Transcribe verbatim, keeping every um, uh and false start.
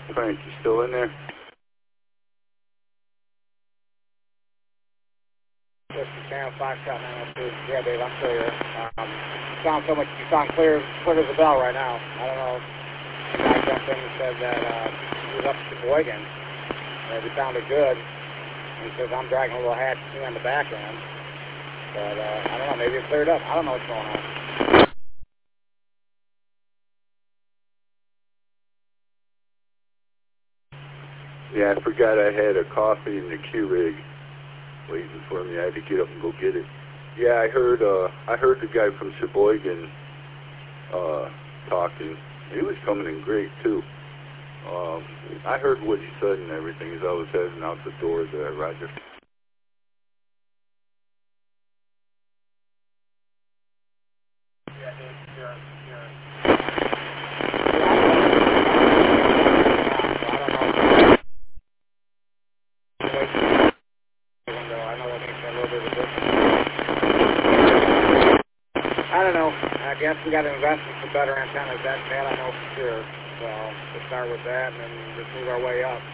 Frank, you still in there? This is Channel five, shot nine oh two. Yeah, Dave, I'm still here. Um, you sound so much, you sound clear, clear as a bell right now. I don't know. The guy jumped in and said that uh, he was up to Sheboygan. Uh, he sounded good. He says, I'm dragging a little hatch on the back end. But uh, I don't know, maybe it cleared up. I don't know what's going on. Yeah, I forgot I had a coffee in the Keurig waiting for me. I had to get up and go get it. Yeah, I heard uh, I heard the guy from Sheboygan uh, talking. He was coming in great, too. Um, I heard what he said and everything as I was heading out the door there, Roger. I don't know. I guess we got to invest in some better antennas. That, that I know for sure. So we'll start with that and then just move our way up.